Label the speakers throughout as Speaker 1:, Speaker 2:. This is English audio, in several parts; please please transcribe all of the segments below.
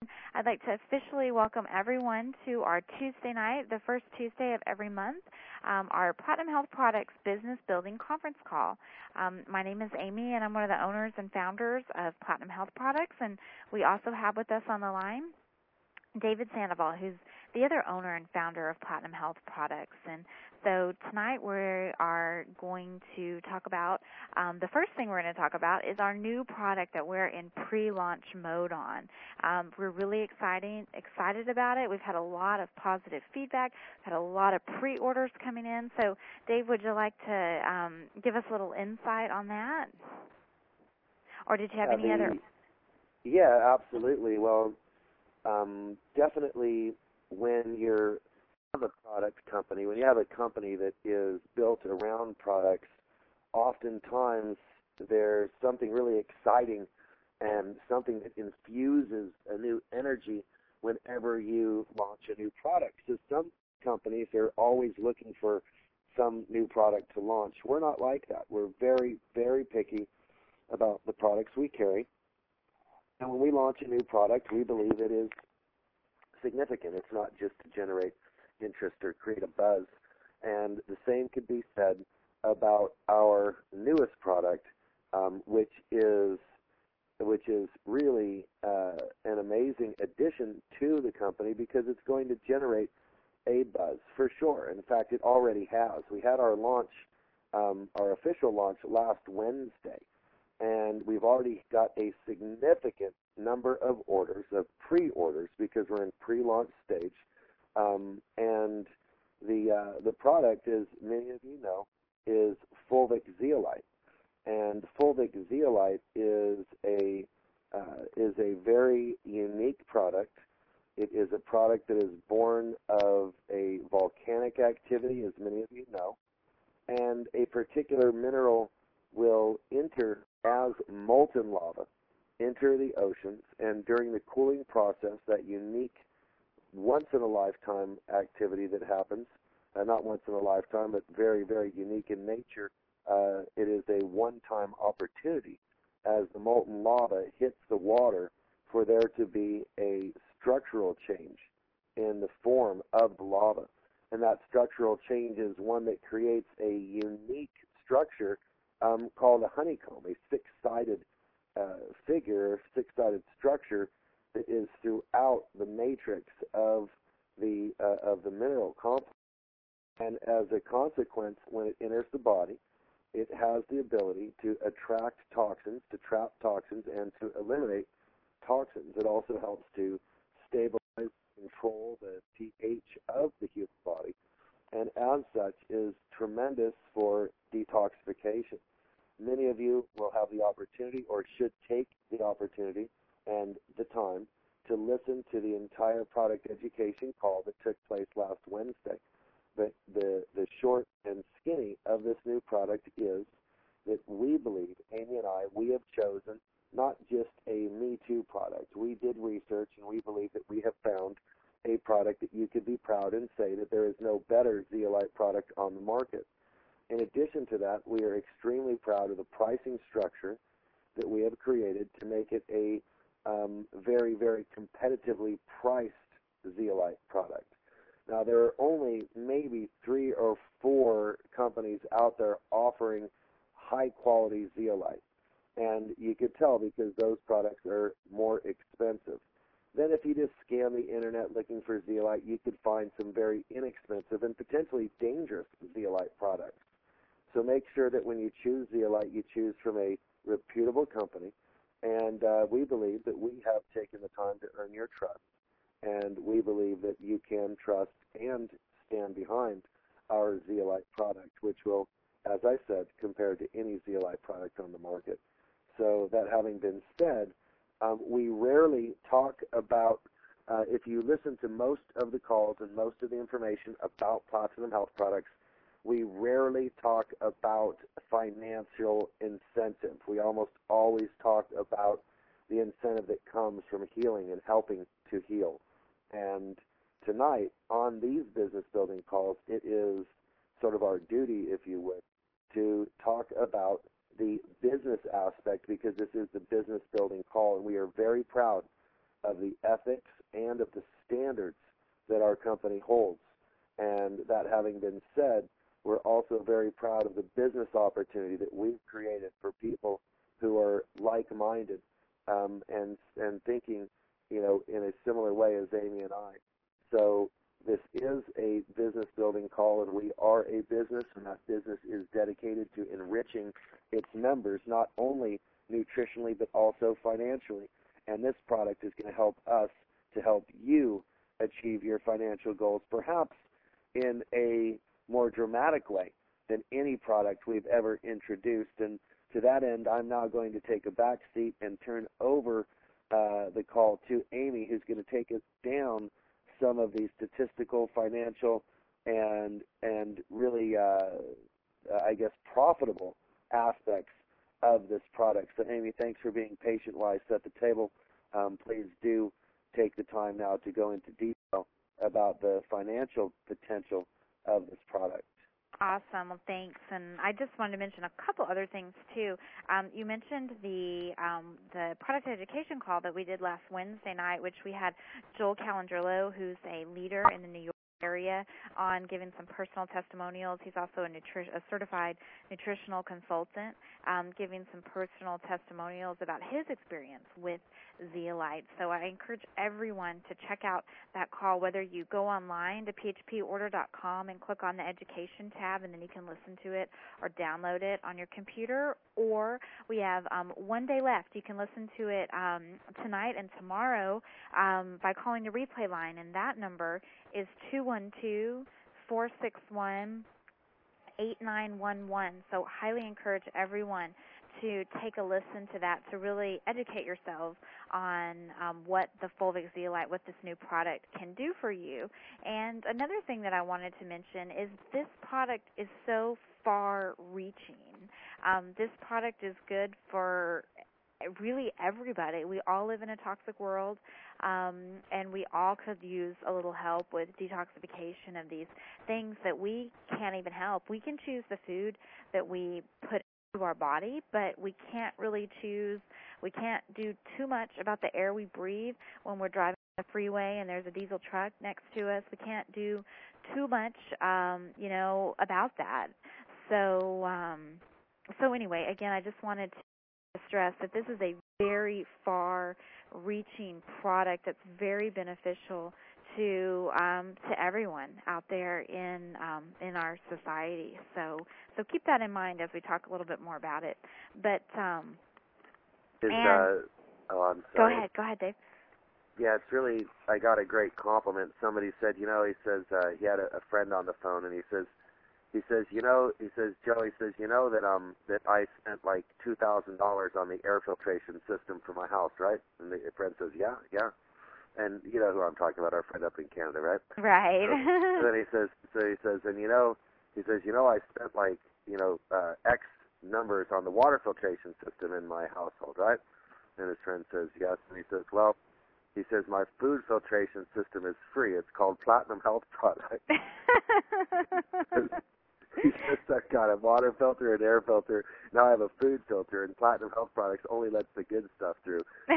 Speaker 1: I'd like to officially welcome everyone to our Tuesday night, the first Tuesday of every month, our Platinum Health Products Business Building Conference Call. My name is Amy, and I'm one of the owners and founders of Platinum Health Products, and we also have with us on the line David Sandoval, who's the other owner and founder of Platinum Health Products. And so tonight we are going to talk about, the first thing we're going to talk about is our new product that we're in pre-launch mode on. We're really excited about it. We've had a lot of positive feedback, had a lot of pre-orders coming in. So Dave, would you like to give us a little insight on that? Or did you have any other?
Speaker 2: Yeah, absolutely. Well, definitely when you have a product company, when you have a company that is built around products, oftentimes there's something really exciting and something that infuses a new energy whenever you launch a new product. So some companies are always looking for some new product to launch. We're not like that. We're very, very picky about the products we carry. And when we launch a new product, we believe it is significant. It's not just to generate interest or create a buzz. And the same could be said about our newest product, which is really an amazing addition to the company because it's going to generate a buzz for sure. In fact, it already has. We had our launch, our official launch last Wednesday. And we've already got a significant number of orders, of pre-orders, because we're in pre-launch stage. And the product, as many of you know, is Fulvic Zeolite. And Fulvic Zeolite is a very unique product. It is a product that is born of a volcanic activity, as many of you know, and a particular mineral will enter as molten lava, enter the oceans, and during the cooling process, that unique once-in-a-lifetime activity that happens, not once in a lifetime, but very, very unique in nature, it is a one-time opportunity as the molten lava hits the water for there to be a structural change in the form of the lava. And that structural change is one that creates a unique structure called a honeycomb, a six-sided figure, six-sided structure that is throughout the matrix of the mineral complex. And as a consequence, when it enters the body, it has the ability to attract toxins, to trap toxins, and to eliminate toxins. It also helps to stabilize, control the pH of the human body, and as such is tremendous for detoxification. Many of you will have the opportunity, or should take the opportunity and the time, to listen to the entire product education call that took place last Wednesday. But the short and skinny of this new product is that we believe, Amy and I, we have chosen not just a Me Too product. We did research, and we believe that we have found a product that you could be proud and say that there is no better zeolite product on the market. In addition to that, we are extremely proud of the pricing structure that we have created to make it a very, very competitively priced zeolite product. Now, there are only maybe 3 or 4 companies out there offering high-quality zeolite, and you could tell because those products are more expensive. Then if you just scan the internet looking for zeolite, you could find some very inexpensive and potentially dangerous zeolite products. So make sure that when you choose zeolite, you choose from a reputable company, and we believe that we have taken the time to earn your trust, and we believe that you can trust and stand behind our zeolite product, which will, as I said, compare to any zeolite product on the market. So that having been said, we rarely talk about, if you listen to most of the calls and most of the information about Platinum Health Products, we rarely talk about financial incentive. We almost always talk about the incentive that comes from healing and helping to heal. And tonight, on these business building calls, it is sort of our duty, if you would, to talk about the business aspect, because this is the business building call, and we are very proud of the ethics and of the standards that our company holds. And that having been said, we're also very proud of the business opportunity that we've created for people who are like-minded and thinking, in a similar way as Amy and I. So this is a business building call, and we are a business, and that business is dedicated to enriching its members, not only nutritionally but also financially. And this product is going to help us to help you achieve your financial goals, perhaps in a more dramatic way than any product we've ever introduced. And to that end, I'm now going to take a back seat and turn over the call to Amy, who's going to take us down some of the statistical, financial, and really, I guess, profitable aspects of this product. So, Amy, thanks for being patient while I set the table. Please do take the time now to go into detail about the financial potential of this product.
Speaker 1: Awesome. Well, thanks. And I just wanted to mention a couple other things too. You mentioned the product education call that we did last Wednesday night, which we had Joel Calandrillo, who's a leader in the New York area, on giving some personal testimonials. He's also a certified nutritional consultant, giving some personal testimonials about his experience with Zeolite. So I encourage everyone to check out that call, whether you go online to phporter.com and click on the education tab, and then you can listen to it or download it on your computer, or we have 1 day left. You can listen to it tonight and tomorrow by calling the replay line, and that number is 212-461-8911. So highly encourage everyone to take a listen to that, to really educate yourselves on what the Fulvic Zeolite, what this new product can do for you. And another thing that I wanted to mention is this product is so far-reaching. This product is good for really everybody. We all live in a toxic world, and we all could use a little help with detoxification of these things that we can't even help. We can choose the food that we put into our body, but we can't really choose, we can't do too much about the air we breathe when we're driving on the freeway and there's a diesel truck next to us. We can't do too much, about that. So anyway, again, I just wanted to stress that this is a very far-reaching product that's very beneficial to everyone out there in our society. So keep that in mind as we talk a little bit more about it. But
Speaker 2: I'm
Speaker 1: Go
Speaker 2: sorry.
Speaker 1: Go ahead, Dave.
Speaker 2: Yeah, it's really, I got a great compliment. Somebody said, he says he had a friend on the phone, and he says, Joe, that I spent like $2,000 on the air filtration system for my house, right? And the friend says, yeah. And you know who I'm talking about, our friend up in Canada, right?
Speaker 1: Right.
Speaker 2: So then he says, I spent like, X numbers on the water filtration system in my household, right? And his friend says, yes. And he says, my food filtration system is free. It's called Platinum Health Product. He says, I've got a water filter, an air filter. Now I have a food filter, and Platinum Health Products only lets the good stuff through.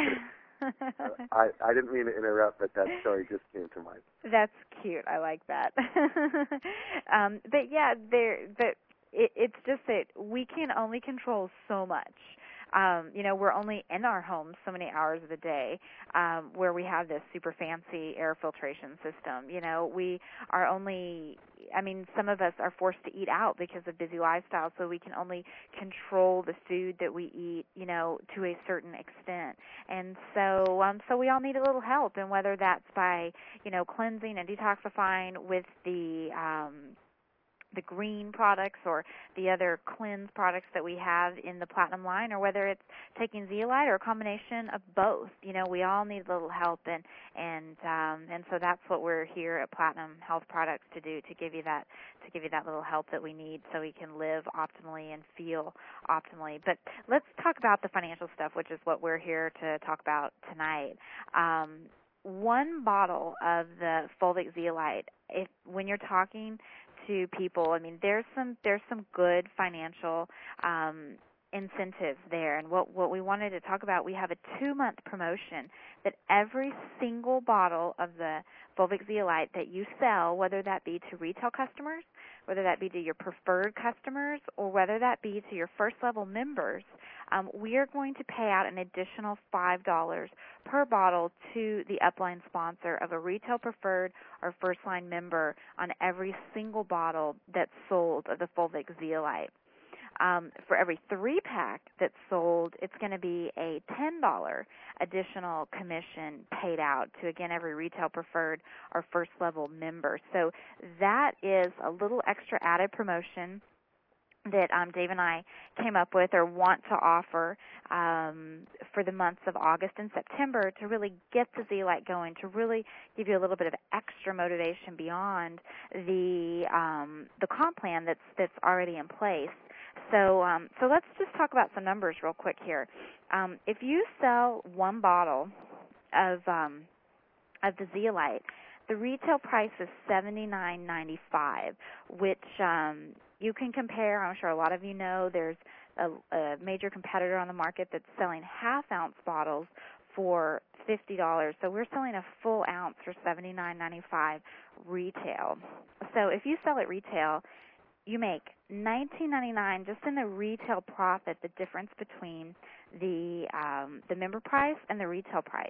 Speaker 2: I didn't mean to interrupt, but that story just came to mind.
Speaker 1: That's cute. I like that. But yeah, it's just that we can only control so much. We're only in our homes so many hours of the day where we have this super fancy air filtration system. We are only, some of us are forced to eat out because of busy lifestyles, so we can only control the food that we eat, to a certain extent. And so we all need a little help, and whether that's by, cleansing and detoxifying with the green products or the other cleanse products that we have in the Platinum line, or whether it's taking Zeolite or a combination of both. We all need a little help, and so that's what we're here at Platinum Health Products to do, to give you that little help that we need so we can live optimally and feel optimally. But let's talk about the financial stuff, which is what we're here to talk about tonight. One bottle of the Fulvic Zeolite, when you're talking to people, there's some good financial incentives there. And what we wanted to talk about, we have a 2-month promotion that every single bottle of the Volvic Zeolite that you sell, whether that be to retail customers, whether that be to your preferred customers, or whether that be to your first-level members, we are going to pay out an additional $5 per bottle to the upline sponsor of a retail preferred or first-line member on every single bottle that's sold of the Volvic Zeolite. For every 3-pack that's sold, it's going to be a $10 additional commission paid out to, again, every retail preferred or first-level member. So that is a little extra added promotion that Dave and I came up with or want to offer for the months of August and September to really get the Zeolite going, to really give you a little bit of extra motivation beyond the comp plan that's already in place. So let's just talk about some numbers real quick here. If you sell 1 bottle of the Zeolite, the retail price is $79.95, which you can compare. I'm sure a lot of you know there's a major competitor on the market that's selling half-ounce bottles for $50. So we're selling a full ounce for $79.95 retail. So if you sell at retail, you make $19.99 just in the retail profit, the difference between the member price and the retail price.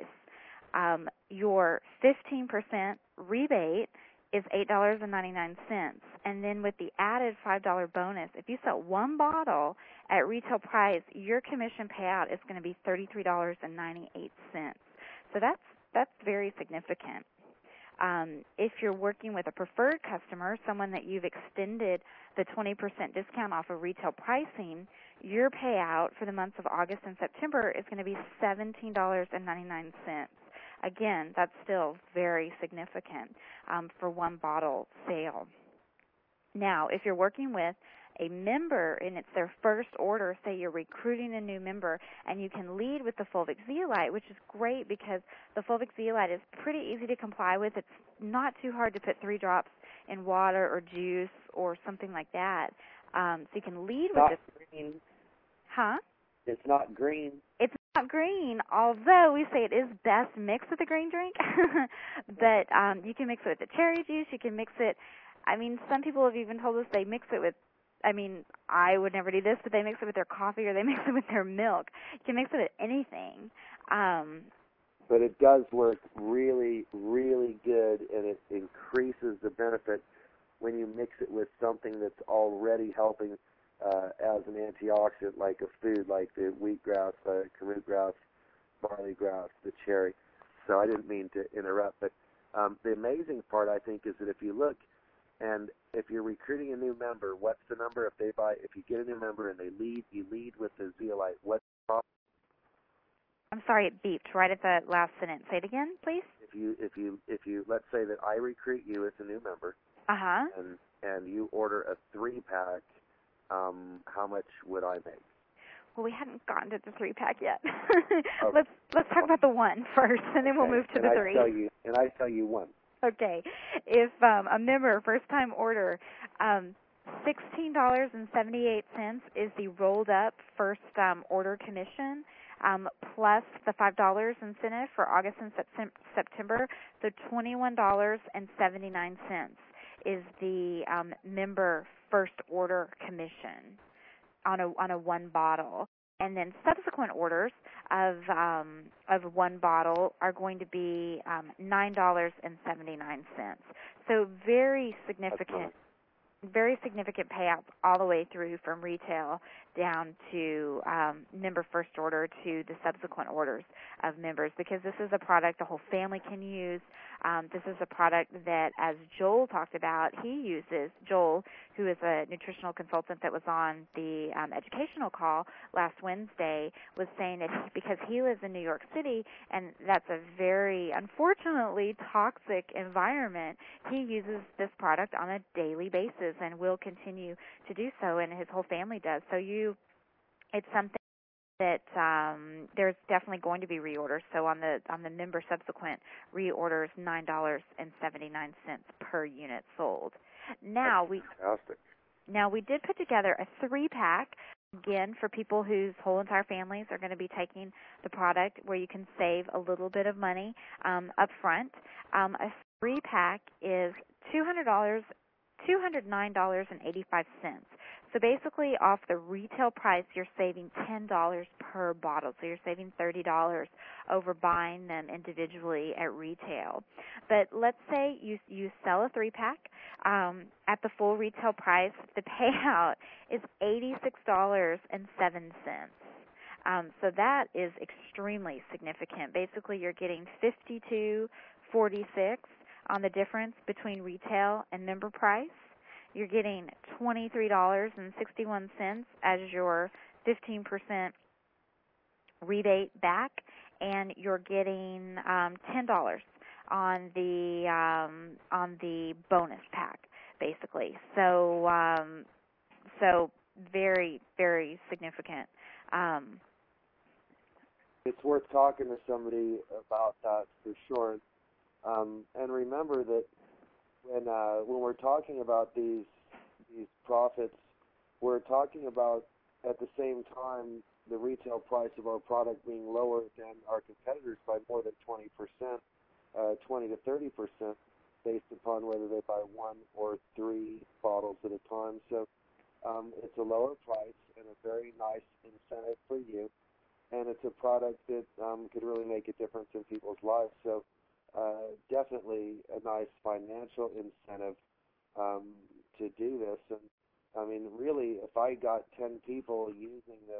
Speaker 1: Your 15% rebate is $8.99, and then with the added $5 bonus, if you sell 1 bottle at retail price, your commission payout is going to be $33.98. So that's very significant. If you're working with a preferred customer, someone that you've extended the 20% discount off of retail pricing, your payout for the months of August and September is going to be $17.99. Again, that's still very significant for 1 bottle sale. Now, if you're working with a member and it's their first order, say you're recruiting a new member, and you can lead with the Volvic Zeolite, which is great because the Volvic Zeolite is pretty easy to comply with. It's not too hard to put 3 drops in water or juice or something like that. So you can lead with this.
Speaker 2: Green.
Speaker 1: Huh?
Speaker 2: It's not green.
Speaker 1: It's not green, although we say it is best mixed with a green drink. But you can mix it with the cherry juice. You can mix it. I mean, some people have even told us they mix it with, I mean, I would never do this, but they mix it with their coffee or they mix it with their milk. You can mix it with anything.
Speaker 2: But it does work really, really good, and it increases the benefit when you mix it with something that's already helping as an antioxidant, like a food, like the wheatgrass, kamut grass, barley grass, the cherry. So I didn't mean to interrupt, but the amazing part, I think, is that if you look, and if you're recruiting a new member, what's the number? If you get a new member and you lead with the Zeolite. What's the problem?
Speaker 1: I'm sorry, it beeped right at the last sentence. Say it again, please.
Speaker 2: If you let's say that I recruit you as a new member, and you order a 3-pack, how much would I make?
Speaker 1: Well, we hadn't gotten to the 3-pack yet.
Speaker 2: Okay.
Speaker 1: Let's talk about the 1 first, and then we'll move to the 3.
Speaker 2: I tell you 1.
Speaker 1: Okay. If a member, first-time order, $16.78 is the rolled-up first order commission, plus the $5 incentive for August and September, so $21.79 is the member first order commission on a 1 bottle. And then subsequent orders of 1 bottle are going to be $9.79. So very significant payouts all the way through from retail down to member first order to the subsequent orders of members, because this is a product the whole family can use. This is a product that, as Joel talked about, he uses. Joel, who is a nutritional consultant that was on the educational call last Wednesday, was saying that because he lives in New York City, and that's a very, unfortunately, toxic environment, he uses this product on a daily basis and will continue to do so, and his whole family does. So it's something that there's definitely going to be reorders. So on the member subsequent reorders, $9.79 per unit sold. Now we did put together a 3-pack Again, for people whose whole entire families are going to be taking the product, where you can save a little bit of money up front, a 3-pack is $209.85. So basically, off the retail price, you're saving $10 per bottle. So you're saving $30 over buying them individually at retail. But let's say you sell a 3-pack at the full retail price. The payout is $86.07. So that is extremely significant. Basically, you're getting $52.46 on the difference between retail and member price. You're getting $23.61 as your 15% rebate back, and you're getting $10 on the bonus pack, basically. So so very, very significant.
Speaker 2: It's worth talking to somebody about that for sure. And remember that when we're talking about these profits, we're talking about at the same time the retail price of our product being lower than our competitors by more than 20%, 20 to 30%, based upon whether they buy 1 or 3 bottles at a time. So it's a lower price and a very nice incentive for you, and it's a product that could really make a difference in people's lives. So definitely a nice financial incentive to do this. And I mean, really, if I got 10 people using this,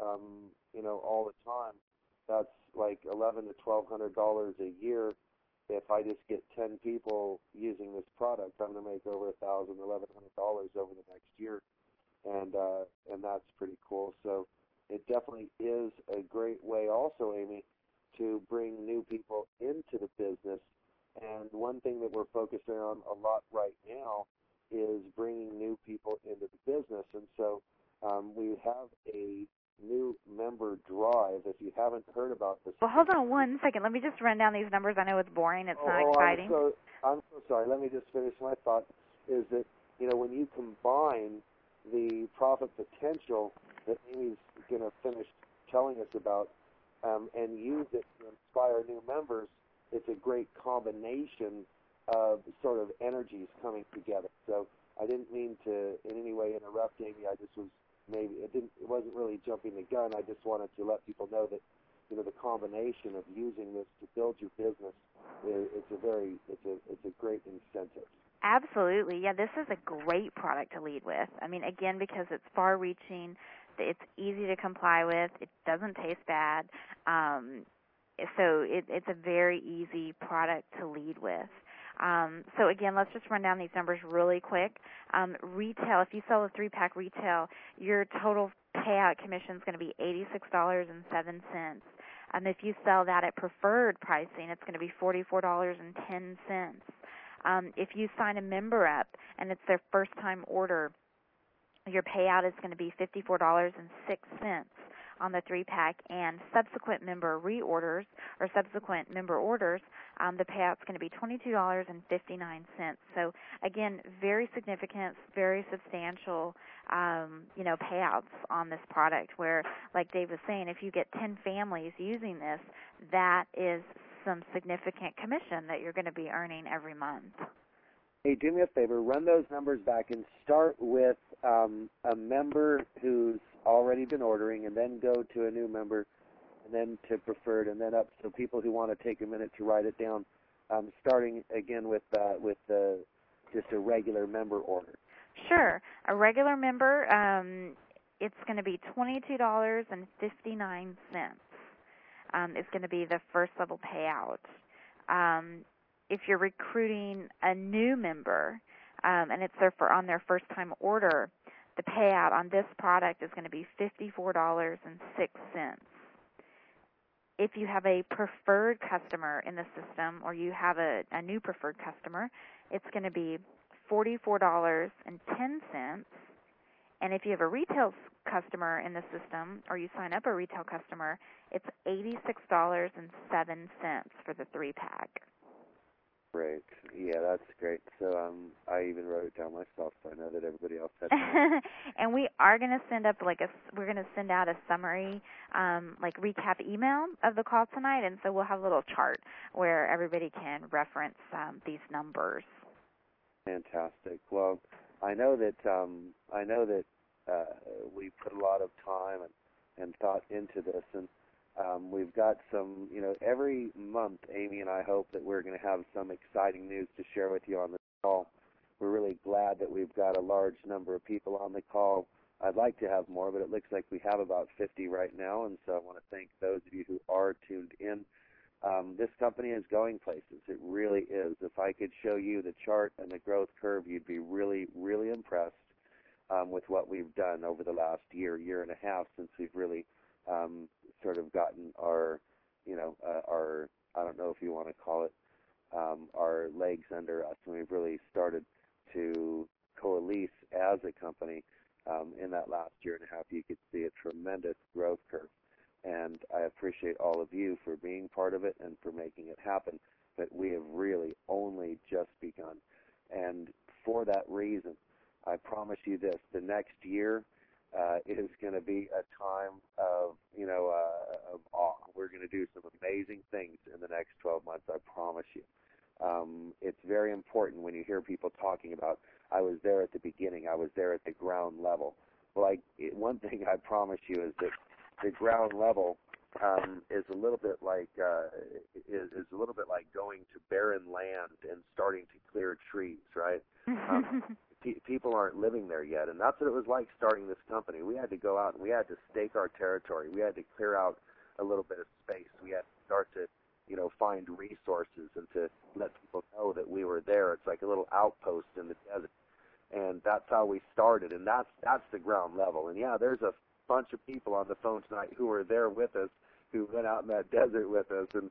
Speaker 2: all the time, that's like $1,100 to $1,200 a year. If I just get 10 people using this product, I'm going to make over $1,000, $1,100 over the next year, and that's pretty cool. So it definitely is a great way, also, Amy, to bring new people into the business. And one thing that we're focusing on a lot right now is bringing new people into the business. And so we have a new member drive. If you haven't heard about this.
Speaker 1: Well, hold on one second. Let me just run down these numbers. I know it's boring. It's not exciting.
Speaker 2: I'm so sorry. Let me just finish my thought. Is that, when you combine the profit potential that Amy's going to finish telling us about, and use it to inspire new members, it's a great combination of sort of energies coming together. So I didn't mean to in any way interrupt Amy. I just was it wasn't really jumping the gun. I just wanted to let people know that the combination of using this to build your business it's a great incentive.
Speaker 1: Absolutely. Yeah, this is a great product to lead with. I mean, again, because it's far-reaching, it's easy to comply with, it doesn't taste bad, so it's a very easy product to lead with. So again, let's just run down these numbers really quick. Retail, if you sell a 3-pack retail, your total payout commission is going to be $86.07. If you sell that at preferred pricing, it's going to be $44.10. If you sign a member up and it's their first-time order, your payout is going to be $54.06 on the 3-pack, and subsequent member reorders or subsequent member orders, the payout's going to be $22.59. So again, very significant, very substantial, payouts on this product. Where, like Dave was saying, if you get 10 families using this, that is some significant commission that you're going to be earning every month.
Speaker 2: Hey, do me a favor, run those numbers back and start with a member who's already been ordering, and then go to a new member, and then to preferred, and then up. So people who want to take a minute to write it down, starting again with just a regular member order.
Speaker 1: Sure. A regular member, it's going to be $22.59. Is going to be the first level payout. If you're recruiting a new member, and it's on their first time order, the payout on this product is going to be $54.06. If you have a preferred customer in the system, or you have a new preferred customer, it's going to be $44.10. And if you have a retail customer in the system, or you sign up a retail customer, it's $86.07 for the 3-pack.
Speaker 2: Great. great. Yeah, that's great. So I even wrote it down myself, so I know that everybody else had.
Speaker 1: And we are going to send up we're going to send out a summary, like recap email of the call tonight, and so we'll have a little chart where everybody can reference these numbers.
Speaker 2: Fantastic. Well, I know that we put a lot of time and thought into this, and we've got some, every month, Amy and I hope that we're going to have some exciting news to share with you on the call. We're really glad that we've got a large number of people on the call. I'd like to have more, but it looks like we have about 50 right now, and so I want to thank those of you who are tuned in. This company is going places. It really is. If I could show you the chart and the growth curve, you'd be really, really impressed with what we've done over the last year and a half since we've really sort of gotten our, our, I don't know if you want to call it, our legs under us, and we've really started to coalesce as a company. In that last year and a half, you could see a tremendous growth curve. And I appreciate all of you for being part of it and for making it happen. But we have really only just begun. And for that reason, I promise you this, the next year is going to be a time of awe. We're going to do some amazing things in the next 12 months, I promise you. It's very important when you hear people talking about, I was there at the beginning, I was there at the ground level. Well, one thing I promise you is that the ground level is a little bit like going to barren land and starting to clear trees, right? People aren't living there yet, and that's what it was like starting this company. We had to go out and we had to stake our territory. We had to clear out a little bit of space. We had to start to, find resources and to let people know that we were there. It's like a little outpost in the desert, and that's how we started. And that's the ground level. And yeah, there's a bunch of people on the phone tonight who were there with us, who went out in that desert with us and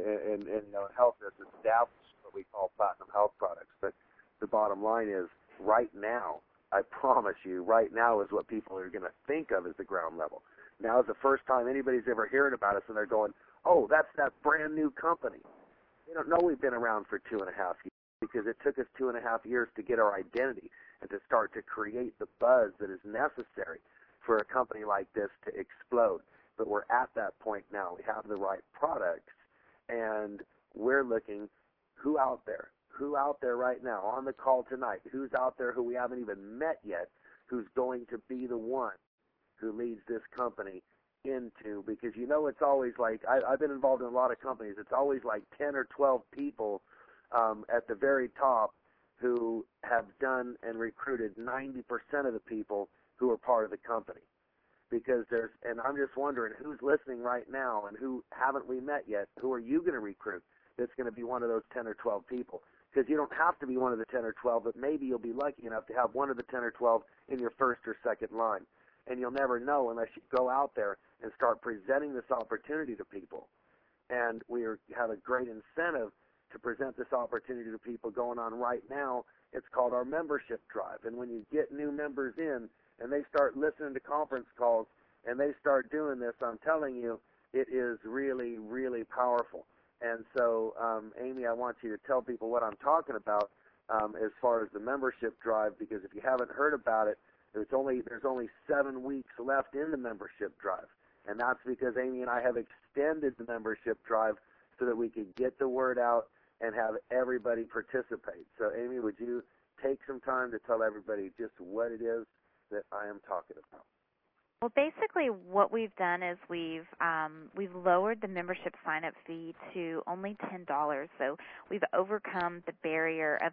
Speaker 2: helped us establish what we call Platinum Health Products. But the bottom line is, right now, I promise you, right now is what people are going to think of as the ground level. Now is the first time anybody's ever hearing about us, and they're going, oh, that's that brand new company. They don't know we've been around for 2.5 years because it took us 2.5 years to get our identity and to start to create the buzz that is necessary for a company like this to explode. But we're at that point now. We have the right products, and we're looking who out there right now on the call tonight, who's out there who we haven't even met yet, who's going to be the one who leads this company into, because it's always like, I've been involved in a lot of companies, it's always like 10 or 12 people at the very top who have done and recruited 90% of the people who are part of the company. Because and I'm just wondering who's listening right now and who haven't we met yet, who are you going to recruit that's going to be one of those 10 or 12 people? Because you don't have to be one of the 10 or 12, but maybe you'll be lucky enough to have one of the 10 or 12 in your first or second line. And you'll never know unless you go out there and start presenting this opportunity to people. And we have a great incentive to present this opportunity to people going on right now. It's called our membership drive. And when you get new members in and they start listening to conference calls and they start doing this, I'm telling you, it is really, really powerful. And so, Amy, I want you to tell people what I'm talking about as far as the membership drive, because if you haven't heard about it, there's only 7 weeks left in the membership drive. And that's because Amy and I have extended the membership drive so that we could get the word out and have everybody participate. So, Amy, would you take some time to tell everybody just what it is that I am talking about?
Speaker 1: Well, basically what we've done is we've lowered the membership sign-up fee to only $10. So we've overcome the barrier of,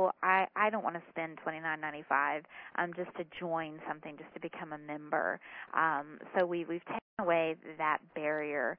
Speaker 1: I don't want to spend $29.95 just to join something, just to become a member. So we've taken away that barrier.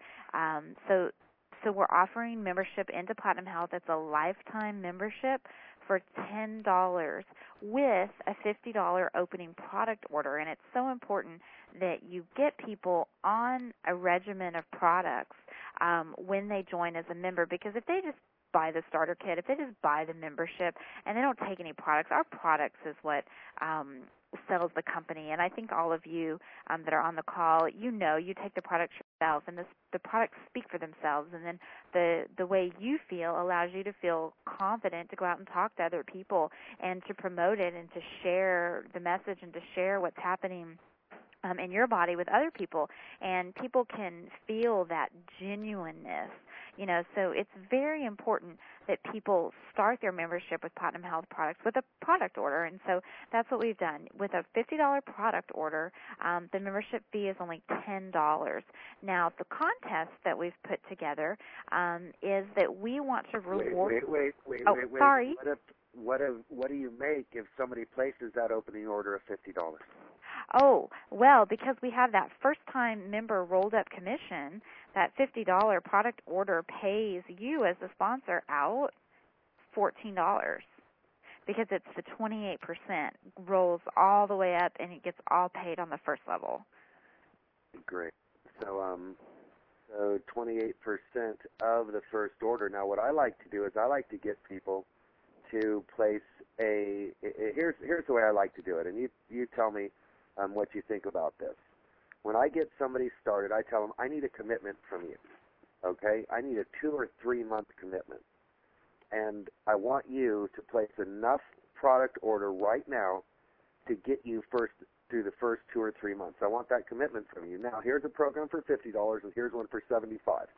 Speaker 1: So we're offering membership into Platinum Health. It's a lifetime membership for $10 with a $50 opening product order. And it's so important that you get people on a regimen of products when they join as a member, because if they just buy the starter kit, if they just buy the membership and they don't take any products, our products is what sells the company. And I think all of you that are on the call, you take the products themselves, and the products speak for themselves, and then the way you feel allows you to feel confident to go out and talk to other people and to promote it and to share the message and to share what's happening in your body with other people, and people can feel that genuineness. So it's very important that people start their membership with Platinum Health products with a product order, and so that's what we've done. With a $50 product order, the membership fee is only $10. Now, the contest that we've put together is that we want to reward...
Speaker 2: Wait.
Speaker 1: Sorry.
Speaker 2: What do you make if somebody places that opening order of $50?
Speaker 1: Oh, well, because we have that first-time member rolled-up commission, that $50 product order pays you as the sponsor out $14 because it's the 28% rolls all the way up and it gets all paid on the first level.
Speaker 2: Great. So 28% of the first order. Now, what I like to do is I like to get people to place here's the way I like to do it, and you tell me what you think about this. When I get somebody started, I tell them I need a commitment from you. Okay? I need a 2 or 3 month commitment. And I want you to place enough product order right now to get you through the first 2 or 3 months. I want that commitment from you. Now, here's a program for $50 and here's one for $75.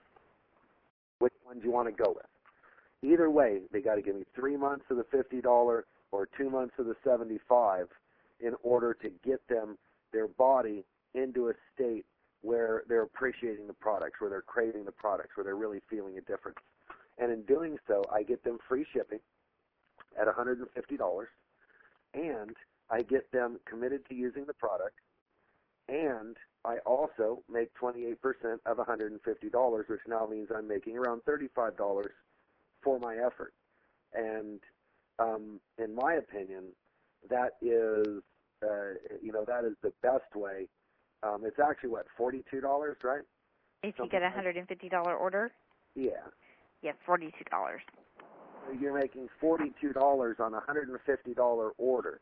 Speaker 2: Which one do you want to go with? Either way, they got to give me 3 months of the $50 or 2 months of the $75 in order to get them, their body, into a state where they're appreciating the products, where they're craving the products, where they're really feeling a difference. And in doing so, I get them free shipping at $150, and I get them committed to using the product, and I also make 28% of $150, which now means I'm making around $35 for my effort. And in my opinion, that is that is the best way. It's actually, $42, right?
Speaker 1: If you get a $150 order?
Speaker 2: Yeah.
Speaker 1: Yes, $42.
Speaker 2: So you're making $42 on a $150 order,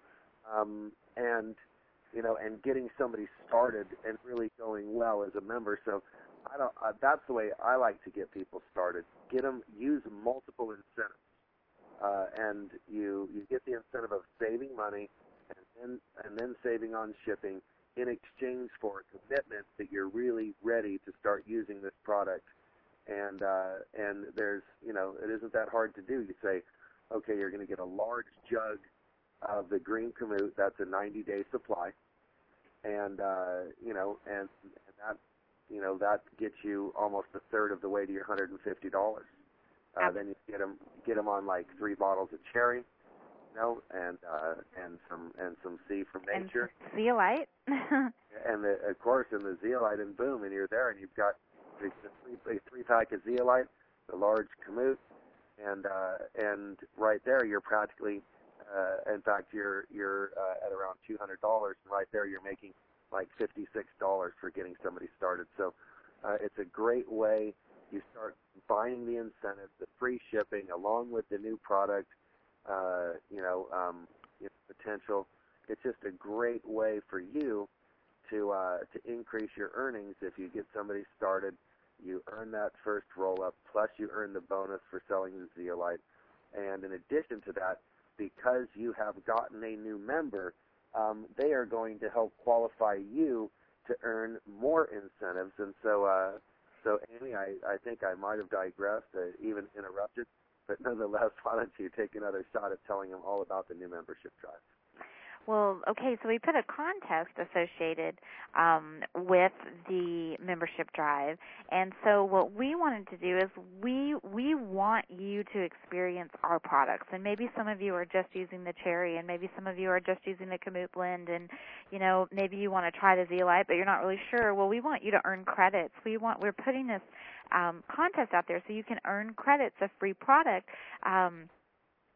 Speaker 2: and getting somebody started and really going well as a member. So that's the way I like to get people started. Use multiple incentives, and you get the incentive of saving money, and then saving on shipping in exchange for a commitment that you're really ready to start using this product. And there's, it isn't that hard to do. You say, okay, you're going to get a large jug of the green Kamut. That's a 90-day supply, and that that gets you almost a third of the way to your $150. Then you get them on like 3 bottles of cherry, and some C from nature,
Speaker 1: and zeolite,
Speaker 2: and of course in the zeolite, and boom, and you're there, and you've got a 3-pack of zeolite, the large Kamut, and right there you're practically, in fact you're at around $200, and right there you're making like $56 for getting somebody started. So it's a great way. You start buying the incentives, the free shipping, along with the new product, potential. It's just a great way for you to increase your earnings. If you get somebody started, you earn that first roll-up, plus you earn the bonus for selling the zeolite. And in addition to that, because you have gotten a new member, they are going to help qualify you to earn more incentives. And so, Amy, I think I might have digressed, even interrupted, but nonetheless, why don't you take another shot at telling them all about the new membership drive?
Speaker 1: Well, okay, so we put a contest associated with the membership drive, and so what we wanted to do is we want you to experience our products, and maybe some of you are just using the cherry, and maybe some of you are just using the Kamut blend, and maybe you want to try the zeolite, but you're not really sure. Well, we want you to earn credits. We're putting this contest out there so you can earn credits of free product.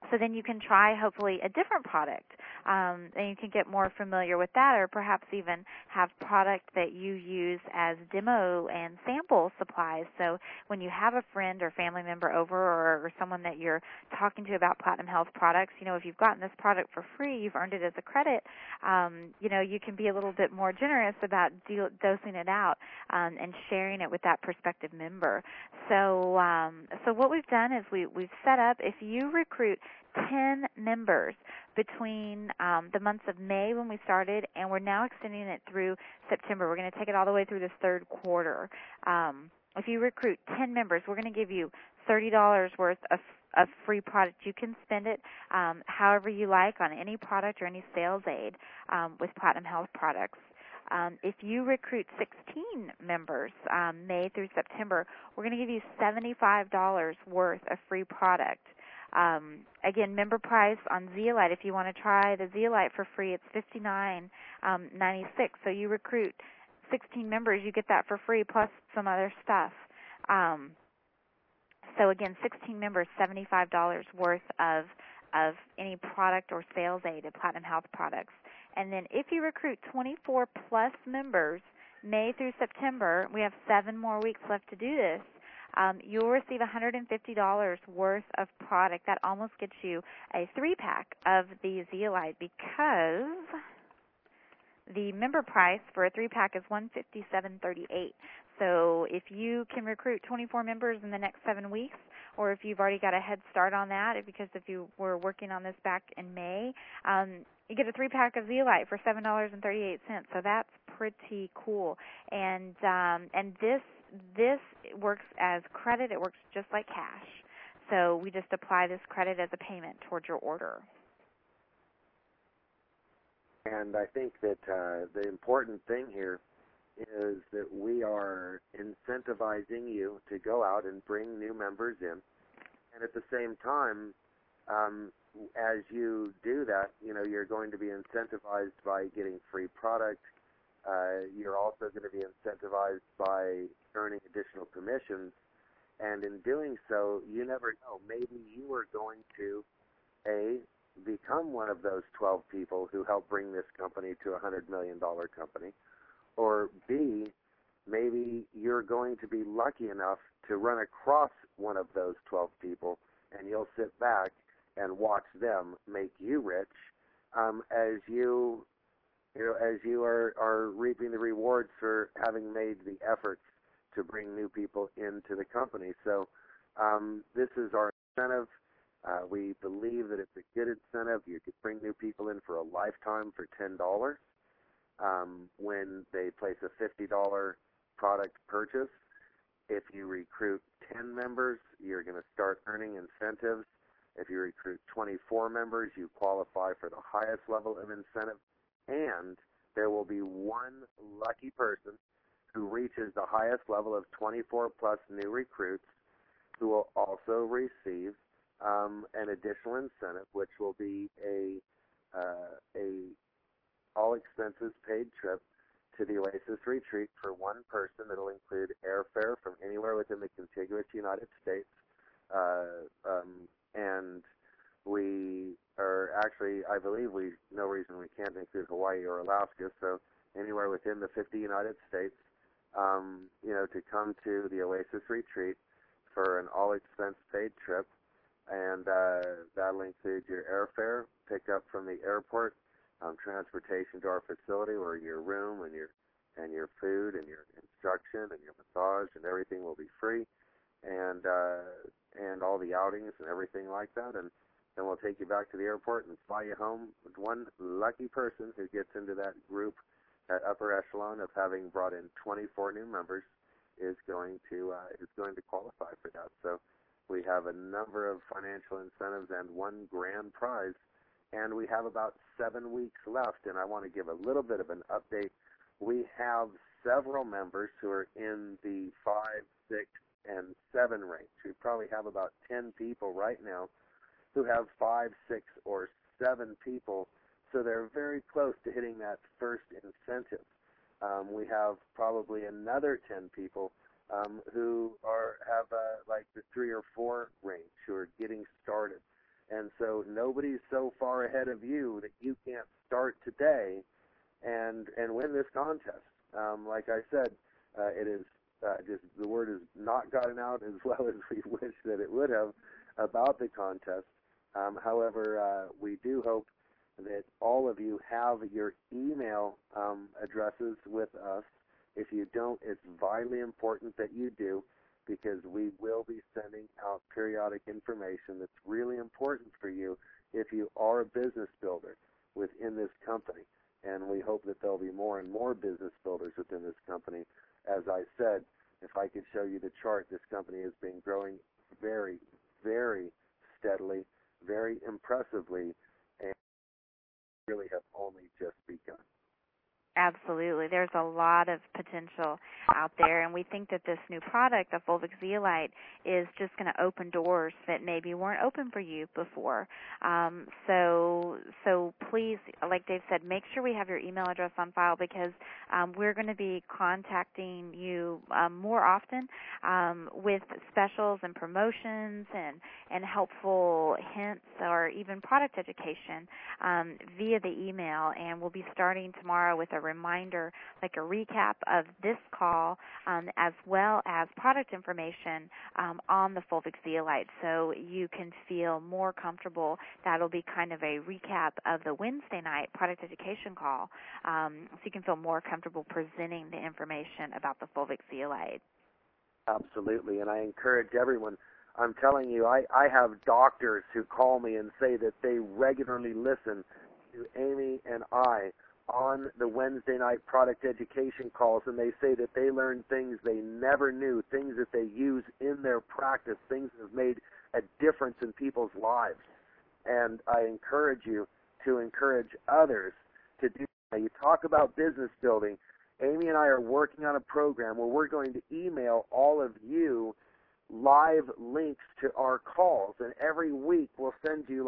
Speaker 1: So then you can try, hopefully, a different product, and you can get more familiar with that, or perhaps even have product that you use as demo and sample supplies. So when you have a friend or family member over, or someone that you're talking to about Platinum Health products, if you've gotten this product for free, you've earned it as a credit, you can be a little bit more generous about dosing it out and sharing it with that prospective member. So what we've done is we've set up, if you recruit 10 members between the months of May when we started, and we're now extending it through September. We're going to take it all the way through this third quarter. If you recruit 10 members, we're going to give you $30 worth of free product. You can spend it however you like on any product or any sales aid with Platinum Health products. If you recruit 16 members May through September, we're going to give you $75 worth of free product. Again, member price on Zeolite. If you want to try the Zeolite for free, it's $59.96. So you recruit 16 members, you get that for free plus some other stuff. So again, 16 members, $75 worth of any product or sales aid of Platinum Health products. And then if you recruit 24 plus members May through September, we have 7 more weeks left to do this. You'll receive $150 worth of product. That almost gets you a 3-pack of the Zeolite, because the member price for a 3-pack is $157.38. So if you can recruit 24 members in the next 7 weeks, or if you've already got a head start on that, because if you were working on this back in May, you get a 3-pack of Zeolite for $7.38. So that's pretty cool. And this works as credit. It works just like cash. So we just apply this credit as a payment towards your order.
Speaker 2: And I think that the important thing here is that we are incentivizing you to go out and bring new members in. And at the same time, as you do that, you're going to be incentivized by getting free product. You're also going to be incentivized by earning additional commissions. And in doing so, you never know. Maybe you are going to, A, become one of those 12 people who help bring this company to a $100 million company. Or B, maybe you're going to be lucky enough to run across one of those 12 people, and you'll sit back and watch them make you rich as you are reaping the rewards for having made the efforts to bring new people into the company. So this is our incentive. We believe that it's a good incentive. You could bring new people in for a lifetime for $10 when they place a $50 product purchase. If you recruit 10 members, you're going to start earning incentives. If you recruit 24 members, you qualify for the highest level of incentive. And there will be one lucky person who reaches the highest level of 24 plus new recruits who will also receive an additional incentive, which will be a all expenses paid trip to the Oasis Retreat for one person. It'll include airfare from anywhere within the contiguous United States. And we are actually, I believe no reason we can't include Hawaii or Alaska, so anywhere within the 50 United States, to come to the Oasis Retreat for an all expense paid trip. And that'll include your airfare, pick up from the airport, transportation to our facility, where your room and your food and your instruction and your massage and everything will be free, and all the outings and everything like that. And then we'll take you back to the airport and fly you home with one lucky person who gets into that group, that upper echelon of having brought in 24 new members is going to qualify for that. So we have a number of financial incentives and one grand prize, and we have about 7 weeks left. And I want to give a little bit of an update. We have several members who are in the 5, 6, and 7 range. We probably have about 10 people right now who have 5, 6, or 7 people, so they're very close to hitting that first incentive. We have probably another 10 people who have like the 3 or 4 range, who are getting started. And so nobody's so far ahead of you that you can't start today and win this contest. Like I said, it is just the word has not gotten out as well as we wish that it would have about the contest. However, we do hope that all of you have your email addresses with us. If you don't, it's vitally important that you do, because we will be sending out periodic information that's really important for you if you are a business builder within this company. And we hope that there'll be more and more business builders within this company. As I said, if I could show you the chart, this company has been growing very, very steadily, very impressively, and really have only just begun.
Speaker 1: Absolutely. There's a lot of potential out there, and we think that this new product, the Fulvic Zeolite, is just going to open doors that maybe weren't open for you before. So please, like Dave said, make sure we have your email address on file, because we're going to be contacting you more often with specials and promotions and helpful hints or even product education via the email. And we'll be starting tomorrow with a reminder, like a recap of this call, as well as product information on the Fulvic Zeolite, so you can feel more comfortable. That'll be kind of a recap of the Wednesday night product education call, so you can feel more comfortable presenting the information about the Fulvic Zeolite.
Speaker 2: Absolutely, and I encourage everyone. I'm telling you, I have doctors who call me and say that they regularly listen to Amy and I on the Wednesday night product education calls, and they say that they learn things they never knew, things that they use in their practice, things that have made a difference in people's lives. And I encourage you to encourage others to do that. You talk about business building. Amy and I are working on a program where we're going to email all of you live links to our calls, and every week we'll send you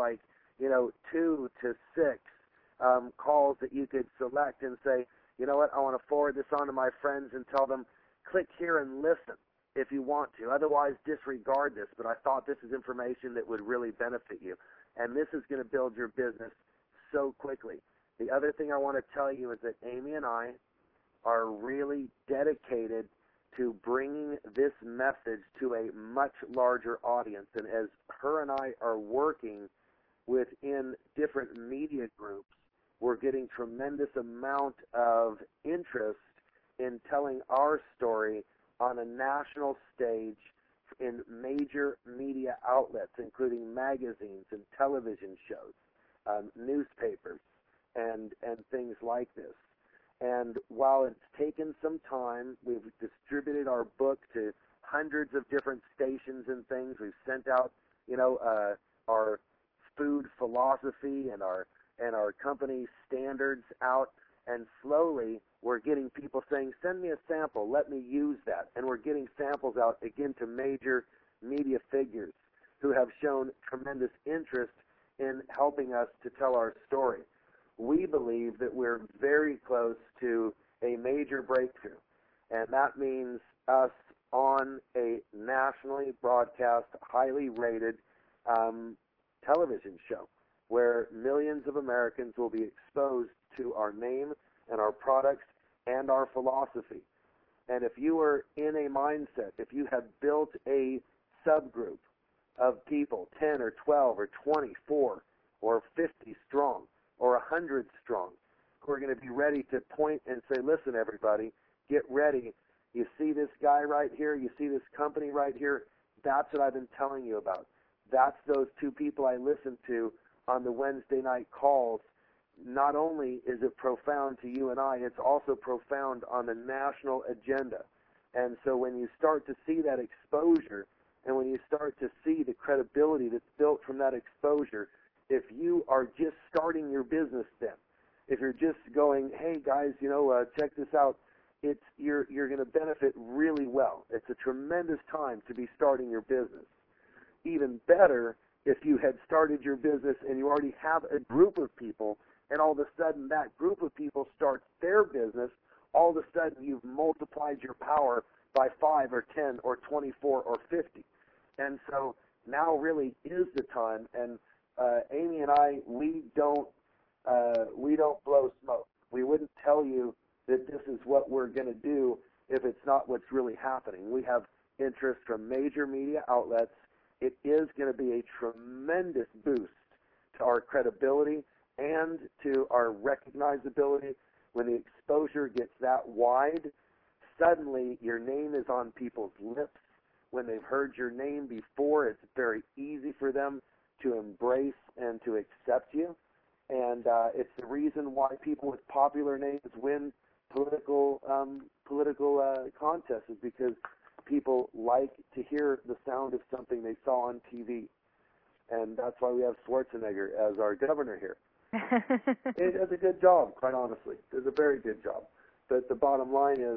Speaker 2: 2 to 6 calls that you could select and say, you know what, I want to forward this on to my friends and tell them, click here and listen if you want to. Otherwise, disregard this. But I thought this is information that would really benefit you. And this is going to build your business so quickly. The other thing I want to tell you is that Amy and I are really dedicated to bringing this message to a much larger audience. And as her and I are working within different media groups, we're getting tremendous amount of interest in telling our story on a national stage in major media outlets, including magazines and television shows, newspapers, and things like this. And while it's taken some time, we've distributed our book to hundreds of different stations and things. We've sent out, our food philosophy and our company standards out, and slowly we're getting people saying, send me a sample, let me use that. And we're getting samples out again to major media figures who have shown tremendous interest in helping us to tell our story. We believe that we're very close to a major breakthrough, and that means us on a nationally broadcast, highly rated television show where millions of Americans will be exposed to our name and our products and our philosophy. And if you are in a mindset, if you have built a subgroup of people, 10 or 12 or 24 or 50 strong or 100 strong, who are going to be ready to point and say, listen, everybody, get ready. You see this guy right here? You see this company right here? That's what I've been telling you about. That's those two people I listen to on the Wednesday night calls. Not only is it profound to you and I, it's also profound on the national agenda. And so when you start to see that exposure, and when you start to see the credibility that's built from that exposure, if you are just starting your business then, if you're just going, hey guys, check this out, you're going to benefit really well. It's a tremendous time to be starting your business. Even better if you had started your business and you already have a group of people, and all of a sudden that group of people starts their business, all of a sudden you've multiplied your power by 5 or 10 or 24 or 50. And so now really is the time, and Amy and I, we don't blow smoke. We wouldn't tell you that this is what we're going to do if it's not what's really happening. We have interest from major media outlets. It is going to be a tremendous boost to our credibility and to our recognizability. When the exposure gets that wide, suddenly your name is on people's lips. When they've heard your name before, it's very easy for them to embrace and to accept you. And it's the reason why people with popular names win political contests, is because people like to hear the sound of something they saw on TV. And that's why we have Schwarzenegger as our governor here. He does a good job, quite honestly. Does a very good job. But the bottom line is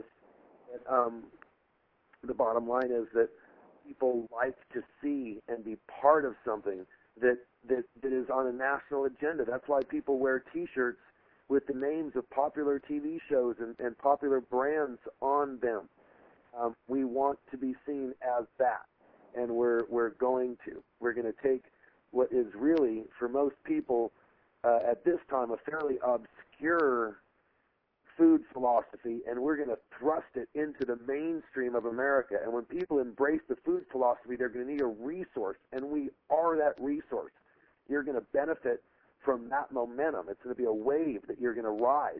Speaker 2: that people like to see and be part of something that is on a national agenda. That's why people wear T-shirts with the names of popular TV shows and popular brands on them. We want to be seen as that, and we're going to take what is really, for most people at this time, a fairly obscure food philosophy, and we're going to thrust it into the mainstream of America. And when people embrace the food philosophy, they're going to need a resource, and we are that resource. You're going to benefit from that momentum. It's going to be a wave that you're going to ride,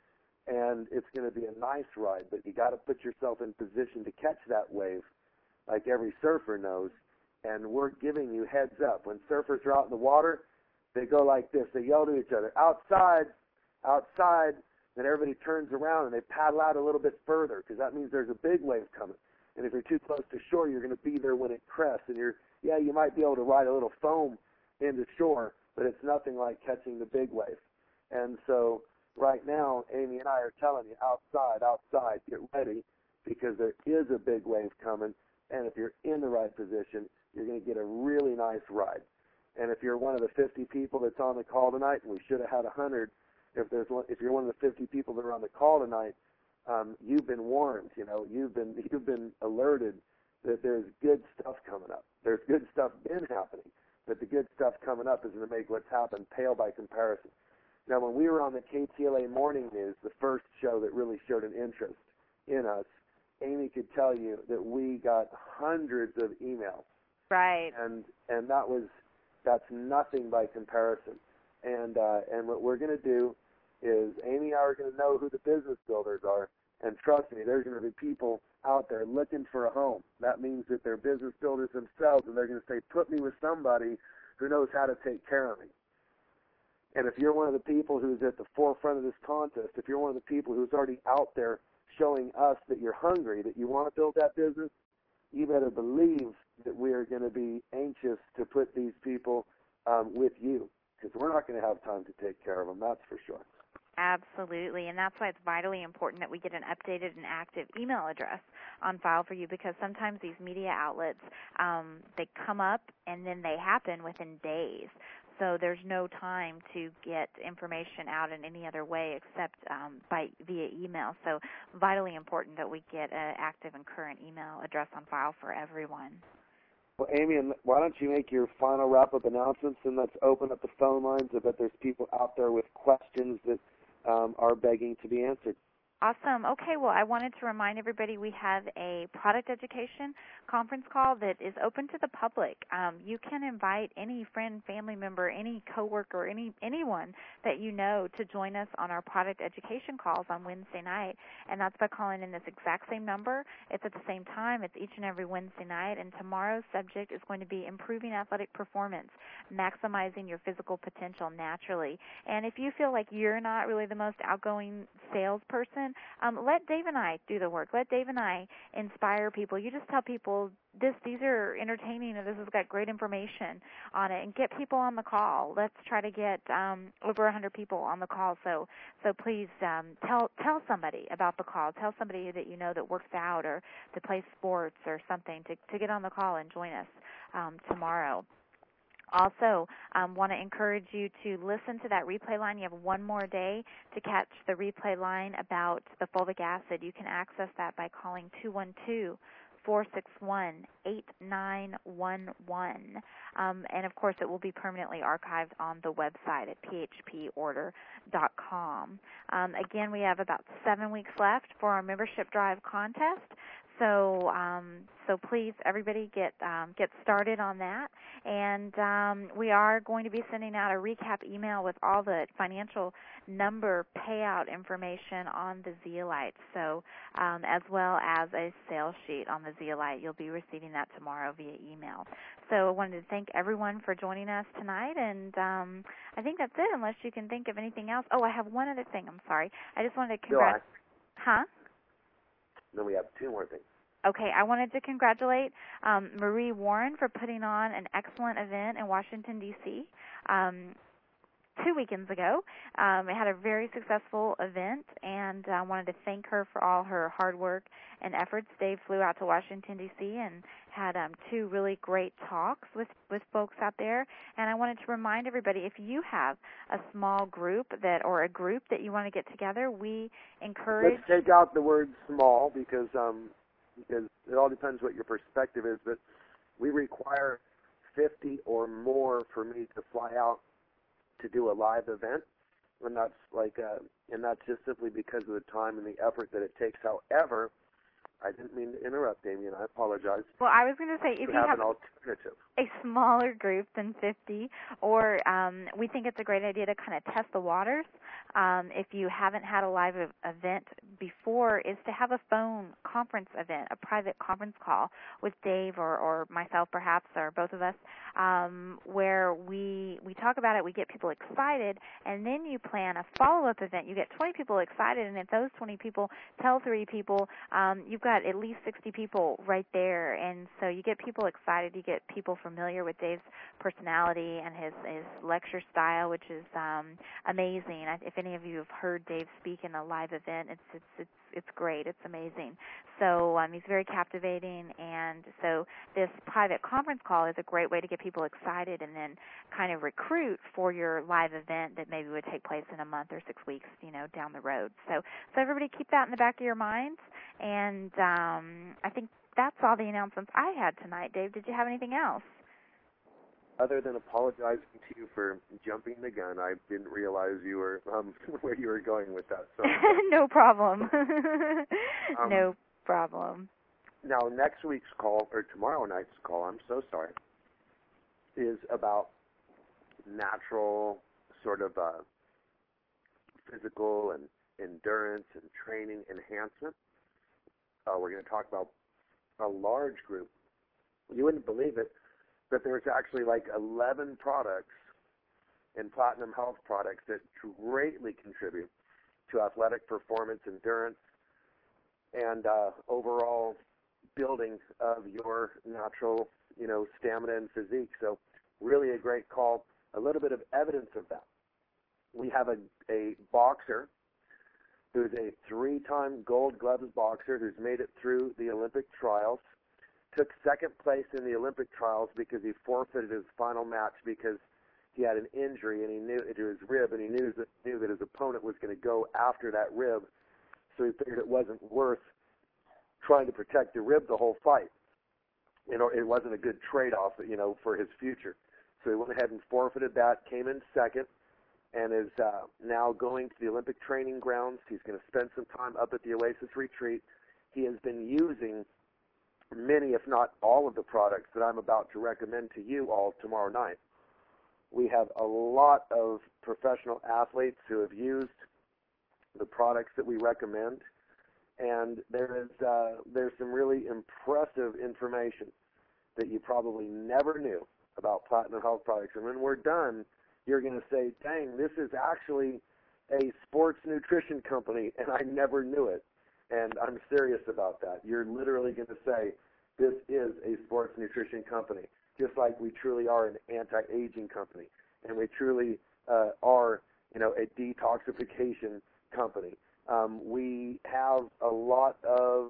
Speaker 2: and it's going to be a nice ride, but you got to put yourself in position to catch that wave, like every surfer knows. And we're giving you heads up. When surfers are out in the water, they go like this. They yell to each other, outside, outside. Then everybody turns around and they paddle out a little bit further, because that means there's a big wave coming. And if you're too close to shore, you're going to be there when it crests. And you might be able to ride a little foam into shore, but it's nothing like catching the big wave. And so right now, Amy and I are telling you, outside, get ready, because there is a big wave coming. And if you're in the right position, you're going to get a really nice ride. And if you're one of the 50 people that's on the call tonight, and we should have had 100, if you're one of the 50 people that are on the call tonight, you've been warned. You've been alerted that there's good stuff coming up. There's good stuff been happening, but the good stuff coming up is going to make what's happened pale by comparison. Now, when we were on the KTLA Morning News, the first show that really showed an interest in us, Amy could tell you that we got hundreds of emails.
Speaker 1: Right.
Speaker 2: And that's nothing by comparison. And what we're going to do is Amy and I are going to know who the business builders are. And trust me, there's going to be people out there looking for a home. That means that they're business builders themselves, and they're going to say, put me with somebody who knows how to take care of me. And if you're one of the people who's at the forefront of this contest, if you're one of the people who's already out there showing us that you're hungry, that you want to build that business, you better believe that we are going to be anxious to put these people with you, because we're not going to have time to take care of them, that's for sure.
Speaker 1: Absolutely, and that's why it's vitally important that we get an updated and active email address on file for you, because sometimes these media outlets, they come up and then they happen within days. So there's no time to get information out in any other way except via email. So vitally important that we get an active and current email address on file for everyone.
Speaker 2: Well, Amy, why don't you make your final wrap-up announcements, and let's open up the phone lines. I bet there's people out there with questions that are begging to be answered.
Speaker 1: Awesome. Okay, well, I wanted to remind everybody we have a product education conference call that is open to the public. You can invite any friend, family member, any coworker, anyone that you know to join us on our product education calls on Wednesday night, and that's by calling in this exact same number. It's at the same time. It's each and every Wednesday night, and tomorrow's subject is going to be improving athletic performance, maximizing your physical potential naturally. And if you feel like you're not really the most outgoing salesperson, let Dave and I do the work. Let Dave and I inspire people. You just tell people these are entertaining and this has got great information on it, and get people on the call. Let's try to get over 100 people on the call. So please tell somebody about the call. Tell somebody that you know that works out or that plays sports or something to get on the call and join us tomorrow. Also, want to encourage you to listen to that replay line. You have one more day to catch the replay line about the fulvic acid. You can access that by calling 461-8911. And, of course, it will be permanently archived on the website at phporder.com. Again, we have about 7 weeks left for our membership drive contest. So please, everybody, get started on that. And we are going to be sending out a recap email with all the financial number payout information on the Zeolite. So as well as a sales sheet on the Zeolite. You'll be receiving that tomorrow via email. So I wanted to thank everyone for joining us tonight. And I think that's it, unless you can think of anything else. Oh, I have one other thing. I'm sorry. I just wanted to congratulate. Huh?
Speaker 2: Then we have 2 more things.
Speaker 1: Okay, I wanted to congratulate Marie Warren for putting on an excellent event in Washington, D.C. 2 weekends ago. It had a very successful event, and I wanted to thank her for all her hard work and efforts. Dave flew out to Washington, D.C., and had 2 really great talks with folks out there. And I wanted to remind everybody, if you have a small group or a group that you want to get together, we encourage...
Speaker 2: Let's take out the word small because it all depends what your perspective is, but we require 50 or more for me to fly out to do a live event, and that's just simply because of the time and the effort that it takes. However, I didn't mean to interrupt, Amy, and I apologize.
Speaker 1: Well, I was going to say, if you have
Speaker 2: an alternative,
Speaker 1: a smaller group than 50, or we think it's a great idea to kind of test the waters. If you haven't had a live event before, is to have a phone conference event, a private conference call with Dave or myself perhaps, or both of us, where we talk about it, we get people excited, and then you plan a follow-up event. You get 20 people excited, and if those 20 people tell 3 people, you've got at least 60 people right there, and so you get people excited, you get people familiar with Dave's personality and his lecture style, which is amazing. If any of you have heard Dave speak in a live event, it's great. It's amazing. So he's very captivating, and so this private conference call is a great way to get people excited and then kind of recruit for your live event that maybe would take place in a month or 6 weeks, down the road. So everybody keep that in the back of your minds, and I think that's all the announcements I had tonight. Dave, did you have anything else?
Speaker 2: Other than apologizing to you for jumping the gun, I didn't realize you were where you were going with that. So
Speaker 1: no problem. No problem.
Speaker 2: Now, next week's call, or tomorrow night's call, I'm so sorry, is about natural sort of physical and endurance and training enhancement. We're going to talk about a large group. You wouldn't believe it, but there's actually like 11 products in Platinum Health products that greatly contribute to athletic performance, endurance, and overall building of your natural, stamina and physique. So really a great call. A little bit of evidence of that. We have a boxer who's a 3-time Gold Gloves boxer who's made it through the Olympic trials, took second place in the Olympic trials because he forfeited his final match because he had an injury and he knew it to his rib, and he knew that his opponent was going to go after that rib, so he figured it wasn't worth trying to protect the rib the whole fight. It wasn't a good trade-off, for his future. So he went ahead and forfeited that, came in second, and is now going to the Olympic training grounds. He's going to spend some time up at the Oasis Retreat. He has been using many, if not all, of the products that I'm about to recommend to you all tomorrow night. We have a lot of professional athletes who have used the products that we recommend, and there's some really impressive information that you probably never knew about Platinum Health products. And when we're done, you're going to say, dang, this is actually a sports nutrition company, and I never knew it. And I'm serious about that. You're literally going to say, this is a sports nutrition company, just like we truly are an anti-aging company, and we truly are, a detoxification company. We have a lot of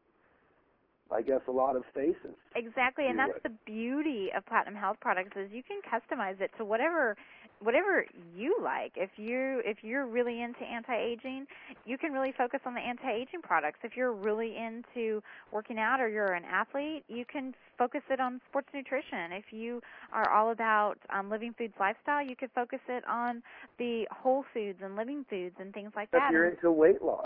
Speaker 2: faces.
Speaker 1: Exactly, and that's the beauty of Platinum Health products is you can customize it to whatever whatever you like. If you're really into anti-aging, you can really focus on the anti-aging products. If you're really into working out or you're an athlete, you can focus it on sports nutrition. If you are all about living foods lifestyle, you could focus it on the whole foods and living foods and things like that.
Speaker 2: If you're into weight loss.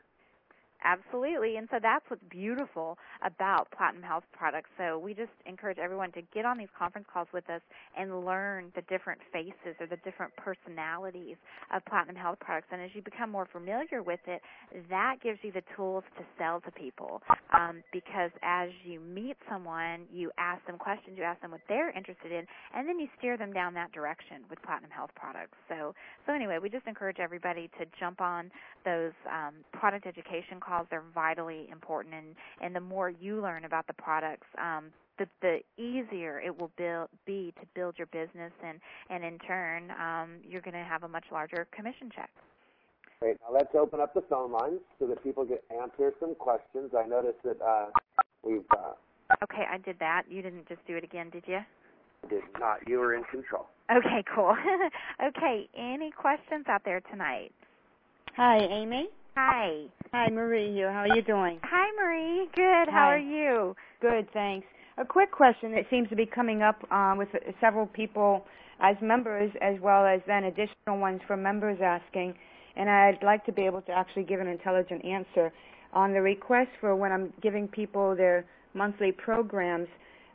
Speaker 1: Absolutely, and so that's what's beautiful about Platinum Health products. So we just encourage everyone to get on these conference calls with us and learn the different faces or the different personalities of Platinum Health products. And as you become more familiar with it, that gives you the tools to sell to people, because as you meet someone, you ask them questions, you ask them what they're interested in, and then you steer them down that direction with Platinum Health products. So anyway, we just encourage everybody to jump on those product education calls. They're vitally important, and the more you learn about the products, the easier it will be to build your business, and in turn, you're going to have a much larger commission check.
Speaker 2: Great. Now let's open up the phone lines so that people can answer some questions. I noticed that we've...
Speaker 1: Okay, I did that. You didn't just do it again, did you?
Speaker 2: Did not. You were in control.
Speaker 1: Okay, cool. Okay, any questions out there tonight?
Speaker 3: Hi, Amy.
Speaker 1: Hi.
Speaker 3: Hi, Marie here. How are you doing?
Speaker 1: Hi, Marie. Good. How are you?
Speaker 3: Good, thanks. A quick question that seems to be coming up with several people as members, as well as then additional ones from members asking, and I'd like to be able to actually give an intelligent answer on the request for when I'm giving people their monthly programs.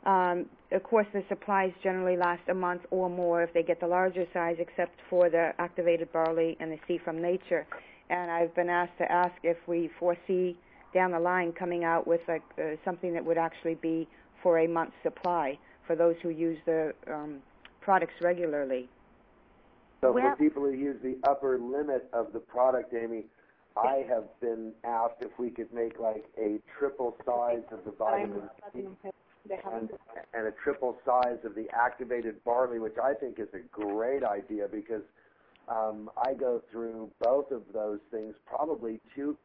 Speaker 3: Of course, the supplies generally last a month or more if they get the larger size, except for the activated barley and the Sea from Nature. And I've been asked to ask if we foresee down the line coming out with something that would actually be for a month's supply for those who use the products regularly.
Speaker 2: So for people who use the upper limit of the product, Amy, I have been asked if we could make like a triple size of the vitamin C and a triple size of the activated barley, which I think is a great idea because I go through both of those things, probably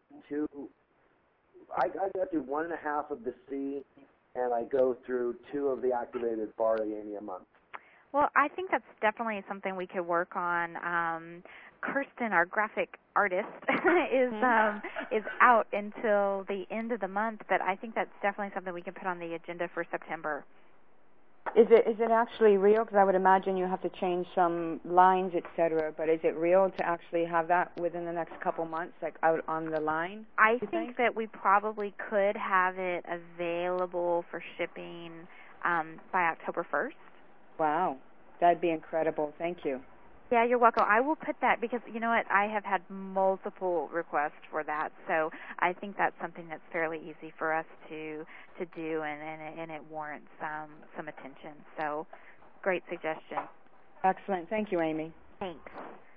Speaker 2: I go through 1.5 of the C, and I go through 2 of the activated barley, Amy, a month.
Speaker 1: Well, I think that's definitely something we could work on. Kirsten, our graphic artist, is out until the end of the month, but I think that's definitely something we can put on the agenda for September.
Speaker 3: Is it actually real? Because I would imagine you have to change some lines, etc. But is it real to actually have that within the next couple months, like out on the line?
Speaker 1: I think that we probably could have it available for shipping by October 1st.
Speaker 3: Wow, that'd be incredible. Thank you.
Speaker 1: Yeah, you're welcome. I will put that because, you know what, I have had multiple requests for that, so I think that's something that's fairly easy for us to do, and it warrants some attention. So, great suggestion.
Speaker 3: Excellent. Thank you, Amy.
Speaker 1: Thanks.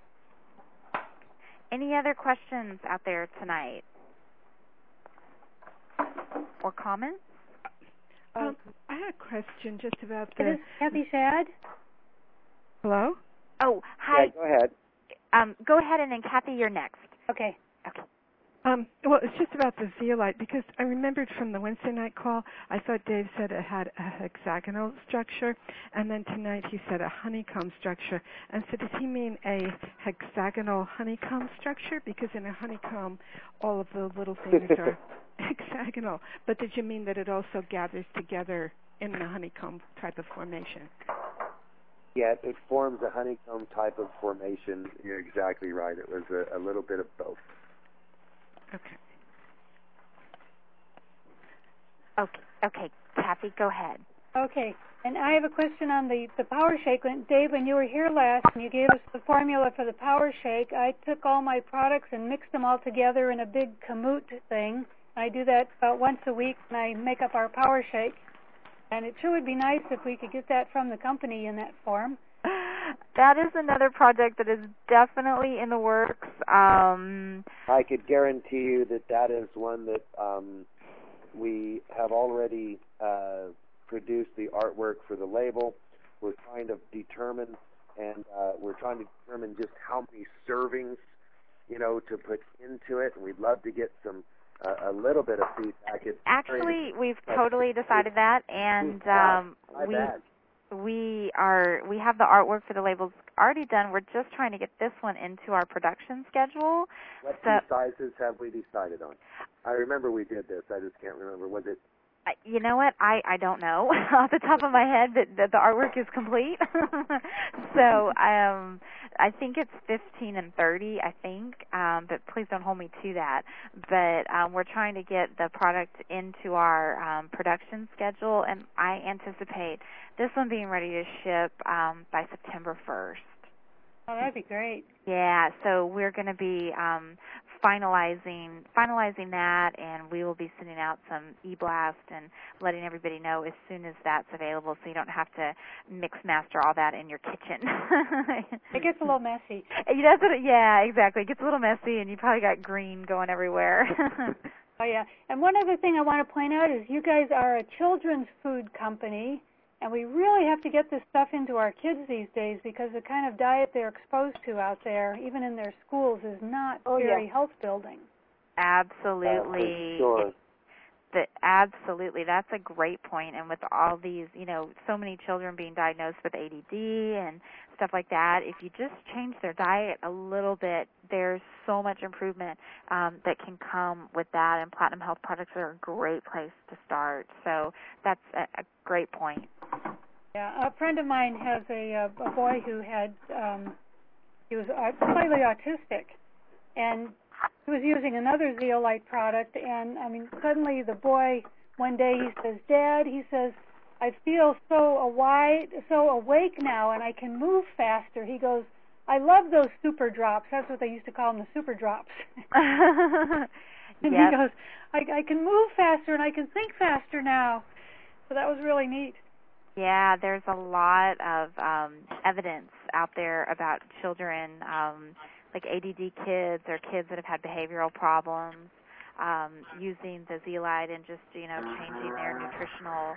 Speaker 1: Any other questions out there tonight? Or comments?
Speaker 4: I had a question just about the...
Speaker 5: Is this Kathy Shad?
Speaker 4: Hello?
Speaker 1: Oh, hi.
Speaker 2: Yeah, go ahead.
Speaker 1: Go ahead, and then Kathy, you're next.
Speaker 5: Okay.
Speaker 4: Well, it's just about the zeolite, because I remembered from the Wednesday night call, I thought Dave said it had a hexagonal structure, and then tonight he said a honeycomb structure. And so does he mean a hexagonal honeycomb structure? Because in a honeycomb, all of the little things are hexagonal. But did you mean that it also gathers together in a honeycomb type of formation?
Speaker 2: Yeah, it forms a honeycomb type of formation. You're exactly right. It was a little bit of both.
Speaker 1: Okay, Kathy, go ahead.
Speaker 5: Okay, and I have a question on the Power Shake. Dave, when you were here last and you gave us the formula for the Power Shake, I took all my products and mixed them all together in a big Kamut thing. I do that about once a week, and I make up our Power Shake. And it sure would be nice if we could get that from the company in that form.
Speaker 1: That is another project that is definitely in the works.
Speaker 2: I could guarantee you that is one that we have already produced the artwork for the label. We're trying to determine, just how many servings, to put into it. And we'd love to get a little bit of feedback.
Speaker 1: Actually, we've totally decided that, and we have the artwork for the labels already done. We're just trying to get this one into our production schedule.
Speaker 2: What two sizes have we decided on? I remember we did this. I just can't remember. Was it?
Speaker 1: You know what? I don't know off the top of my head, but the artwork is complete. So I think it's 15 and 30, I think, but please don't hold me to that. But we're trying to get the product into our production schedule, and I anticipate this one being ready to ship by September 1st.
Speaker 5: Oh, that'd be great.
Speaker 1: Yeah, so we're going to be finalizing that, and we will be sending out some e-blast and letting everybody know as soon as that's available, so you don't have to mix master all that in your kitchen.
Speaker 5: It gets a little messy.
Speaker 1: Yeah, exactly. It gets a little messy, and you probably got green going everywhere.
Speaker 5: Oh, yeah. And one other thing I want to point out is you guys are a children's food company, and we really have to get this stuff into our kids these days because the kind of diet they're exposed to out there, even in their schools, is not very health building.
Speaker 1: Absolutely.
Speaker 2: Sure.
Speaker 1: Absolutely. That's a great point. And with all these, so many children being diagnosed with ADD and stuff like that, if you just change their diet a little bit, there's so much improvement that can come with that. And Platinum Health products are a great place to start. So that's a great point.
Speaker 5: Yeah, a friend of mine has a boy who had, he was slightly autistic, and he was using another Zeolite product, and suddenly the boy, one day he says, "Dad," he says, "I feel so awake now, and I can move faster." He goes, "I love those super drops." That's what they used to call them, the super drops. And he goes, I can move faster, and I can think faster now. So that was really neat.
Speaker 1: Yeah, there's a lot of evidence out there about children, like ADD kids or kids that have had behavioral problems, using the Zeolite and just, changing their nutritional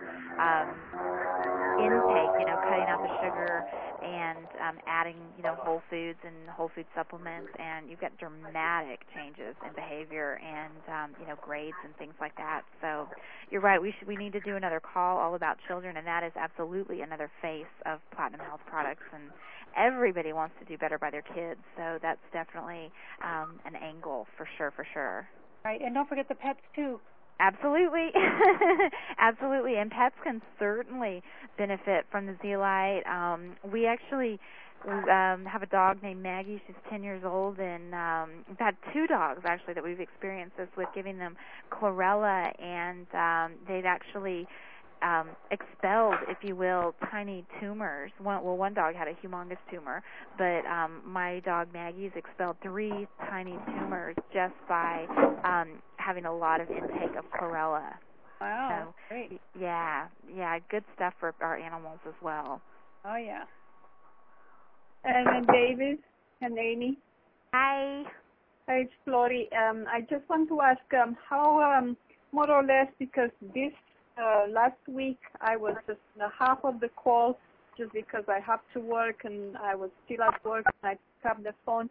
Speaker 1: intake, cutting out the sugar and adding, whole foods and whole food supplements, and you've got dramatic changes in behavior and, grades and things like that. So you're right, we need to do another call all about children, and that is absolutely another face of Platinum Health products, and everybody wants to do better by their kids, so that's definitely an angle for sure.
Speaker 5: Right, and don't forget the pets, too.
Speaker 1: Absolutely. Absolutely, and pets can certainly benefit from the Zeolite. We actually have a dog named Maggie. She's 10 years old, and we've had two dogs, actually, that we've experienced this with, giving them chlorella, and they'd actually expelled, if you will, tiny tumors. One dog had a humongous tumor, but my dog Maggie's expelled 3 tiny tumors just by having a lot of intake of chlorella.
Speaker 5: Wow,
Speaker 1: so,
Speaker 5: great.
Speaker 1: Yeah, good stuff for our animals as well.
Speaker 5: Oh, yeah.
Speaker 6: And David and Amy.
Speaker 1: Hi.
Speaker 6: Hi, it's Flori. I just want to ask how, more or less, because this last week I was just half of the call just because I have to work and I was still at work and I picked up the phone.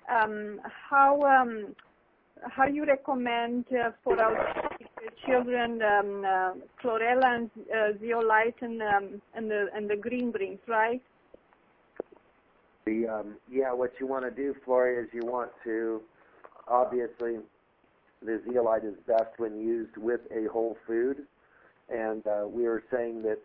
Speaker 6: How you recommend for our children chlorella and zeolite and the green brings, right?
Speaker 2: What you want to do, Flori, is you want to, obviously, the zeolite is best when used with a whole food, and we were saying that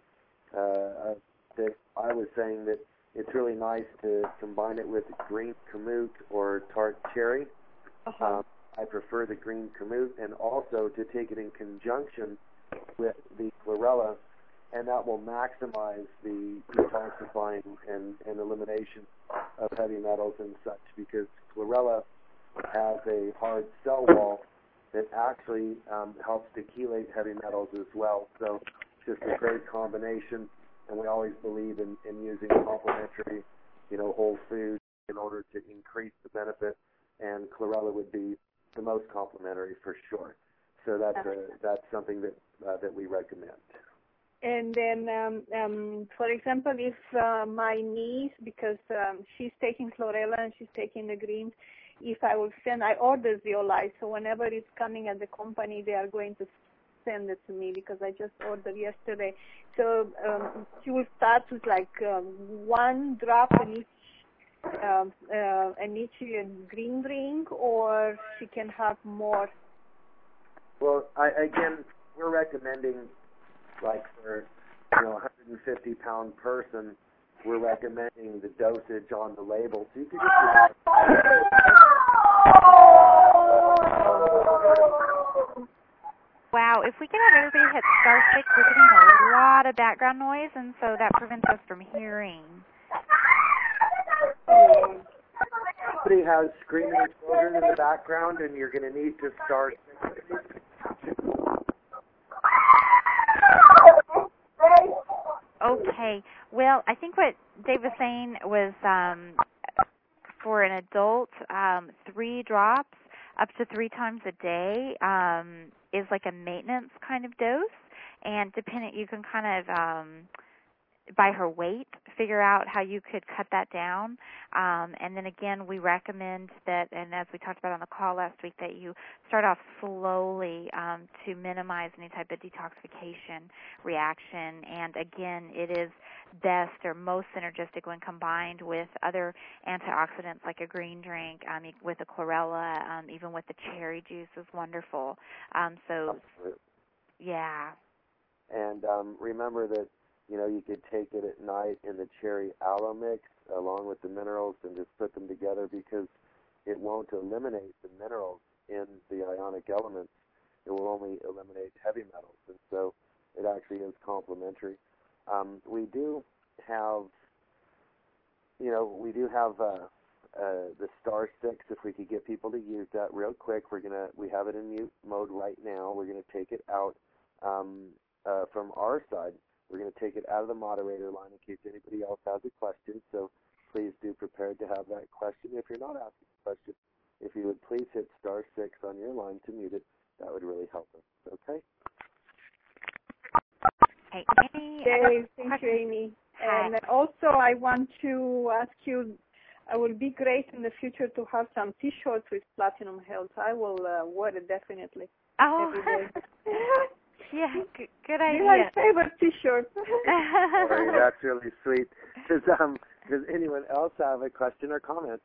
Speaker 2: I was saying that it's really nice to combine it with green kamut or tart cherry. I prefer the green kamut, and also to take it in conjunction with the chlorella, and that will maximize the detoxifying and elimination of heavy metals and such, because chlorella has a hard cell wall that actually helps to chelate heavy metals as well. So it's just a great combination, and we always believe in using complementary, whole food in order to increase the benefit, and chlorella would be the most complementary for sure. So that's something that we recommend.
Speaker 6: And then, for example, if my niece, because she's taking chlorella and she's taking the greens, if I order zeolite, so whenever it's coming at the company, they are going to send it to me because I just ordered yesterday. So she will start with like 1 drop in each green ring, or she can have more.
Speaker 2: Well, again, we're recommending, like for 150-pound person, we're recommending the dosage on the label. So you could just
Speaker 1: Wow, if we can have everybody hit star 6, we're getting a lot of background noise, and so that prevents us from hearing.
Speaker 2: Somebody has screaming children in the background, and you're going to need to star 6.
Speaker 1: Okay, well, I think what Dave was saying was for an adult, 3 drops up to 3 times a day is like a maintenance kind of dose, and depending, you can kind of by her weight figure out how you could cut that down. And then again, we recommend that, and as we talked about on the call last week, that you start off slowly to minimize any type of detoxification reaction. And again, it is best or most synergistic when combined with other antioxidants like a green drink, with a chlorella, even with the cherry juice is wonderful. Yeah.
Speaker 2: And remember that you could take it at night in the cherry aloe mix along with the minerals and just put them together, because it won't eliminate the minerals in the ionic elements. It will only eliminate heavy metals, and so it actually is complementary. We do have, the Star 6. If we could get people to use that real quick, we have it in mute mode right now. We're gonna take it out from our side. We're going to take it out of the moderator line in case anybody else has a question, so please do prepare to have that question. If you're not asking a question, if you would please hit star 6 on your line to mute it, that would really help us, okay?
Speaker 1: Hey,
Speaker 6: Dave, thank you, Amy.
Speaker 1: Hi.
Speaker 6: And also I want to ask you, it would be great in the future to have some T-shirts with Platinum Health. I will wear it definitely every day.
Speaker 1: Yeah, good idea.
Speaker 6: My favorite T-shirt.
Speaker 2: Sorry, that's really sweet. Does anyone else have a question or comment?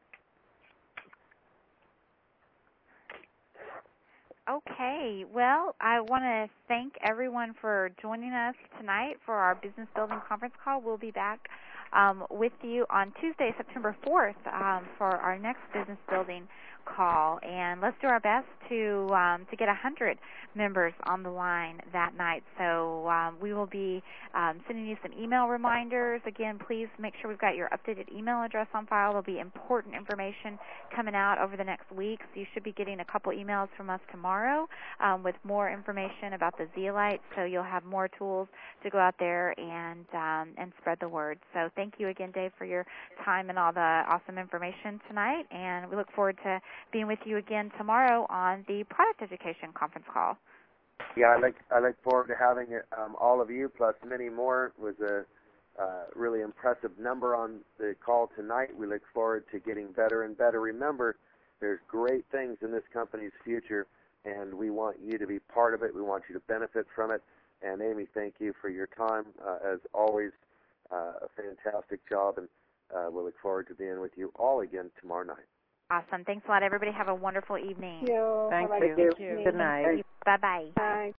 Speaker 1: Okay, well, I want to thank everyone for joining us tonight for our Business Building Conference Call. We'll be back with you on Tuesday, September 4th, for our next Business Building Call, and let's do our best to get 100 members on the line that night. So we will be sending you some email reminders. Again, please make sure we've got your updated email address on file. There'll be important information coming out over the next week, so you should be getting a couple emails from us tomorrow with more information about the zeolite, so you'll have more tools to go out there and spread the word. So thank you again, Dave, for your time and all the awesome information tonight, and we look forward to being with you again tomorrow on the Product Education Conference Call.
Speaker 2: Yeah, I look forward to having all of you plus many more. It was a really impressive number on the call tonight. We look forward to getting better and better. Remember, there's great things in this company's future, and we want you to be part of it. We want you to benefit from it. And Amy, thank you for your time. As always, a fantastic job, and we'll look forward to being with you all again tomorrow night.
Speaker 1: Awesome. Thanks a lot, everybody. Have a wonderful evening.
Speaker 6: Thank you.
Speaker 3: Thank you.
Speaker 6: Good
Speaker 3: Good night.
Speaker 1: Bye-bye.
Speaker 6: Bye.